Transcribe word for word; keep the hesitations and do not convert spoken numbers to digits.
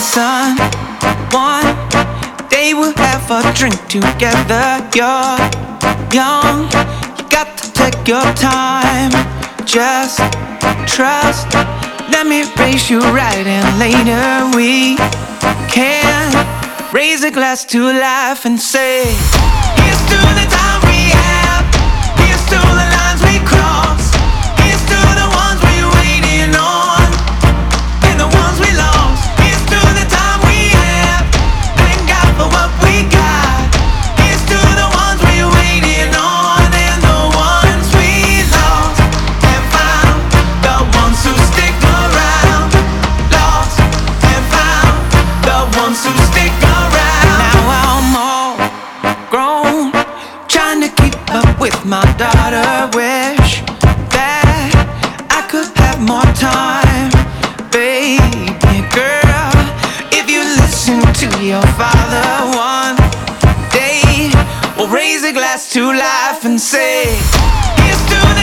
son. One day we'll have a drink together. You're young, you got to take your time. Just trust, let me raise you right, and later we can raise a glass to life and say, here's to the time we have, here's to the lines we cross, here's to the ones we're waiting on, and the ones we lost. Here's to the time we have, thank God for what we got. Here's to the ones we're waiting on, and the ones we lost, and found the ones who stick around. Lost and found the ones who stick around. Now I'm all grown, trying to keep up with my daughter. Wish that I could have more time, baby girl. If you listen to your father one day, we'll raise a glass to life and say, here's to